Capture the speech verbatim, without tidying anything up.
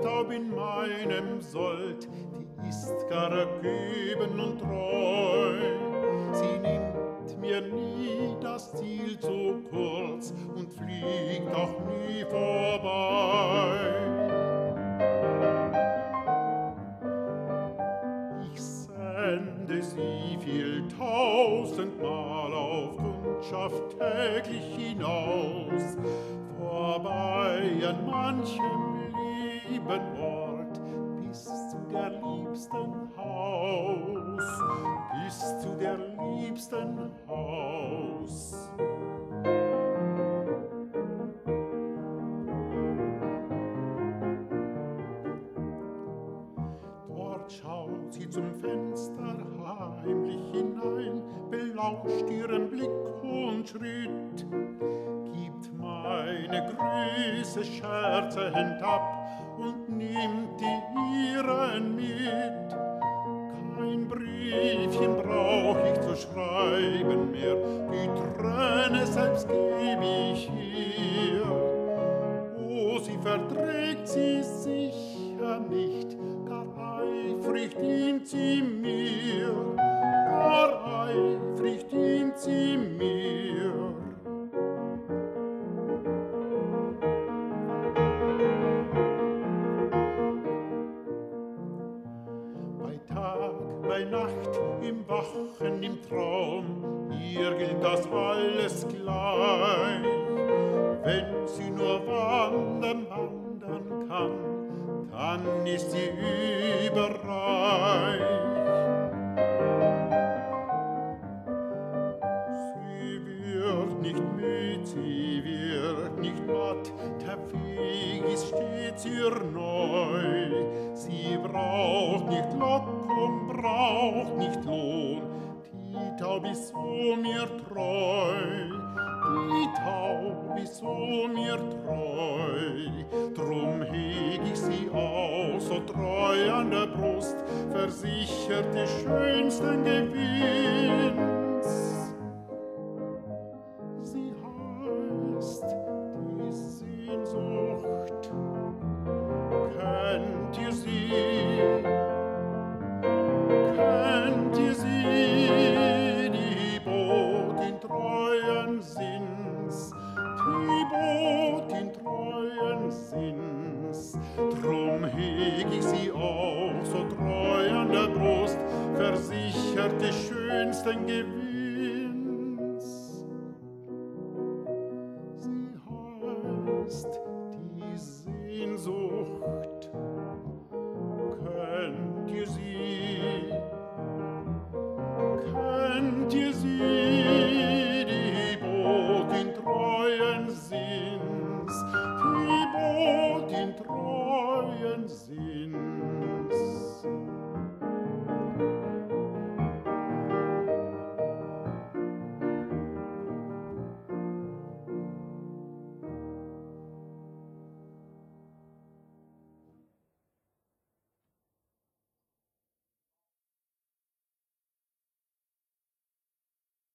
Taub in meinem Sold, die ist gar ergeben und treu. Sie nimmt mir nie das Ziel zu kurz und fliegt auch nie vorbei. Ich sende sie viel tausendmal auf Kundschaft täglich hinaus, vorbei an manchem lieben Ort, bis zu der liebsten Haus, bis zu der liebsten Haus. Dort schaut sie zum Fenster heimlich hinein, belauscht ihren Blick und Schritt, gibt meine Grüße scherzend ab und nimmt die ihren mit. Kein Briefchen brauch ich zu schreiben mehr, die Träne selbst geb ich ihr. Oh, sie verträgt sie sicher nicht, gar eifrig dient sie mir, gar eifrig dient sie mir. Bei Tag, bei Nacht, im Wachen, im Traum, ihr gilt das alles gleich. Wenn sie nur wandern, wandern kann, dann ist sie überreich. Sie wird nicht müd, sie wird nicht matt, der Weg ist stets ihr neu. Sie braucht nicht Lockung, braucht nicht Lohn, die Taub ist so mir treu. Die Taub ist so mir treu, drum heg ich sie auch so treu an der Brust, versichert des schönsten Gewinns. Sie heißt die Sehnsucht, kennt ihr sie, kennt ihr sie, die Botin treuen Sinns, die Botin treuen Sinns. Drum heg ich sie auch so treu an der Brust, versichert des schönsten Gewinns. Sie heißt die Sehnsucht,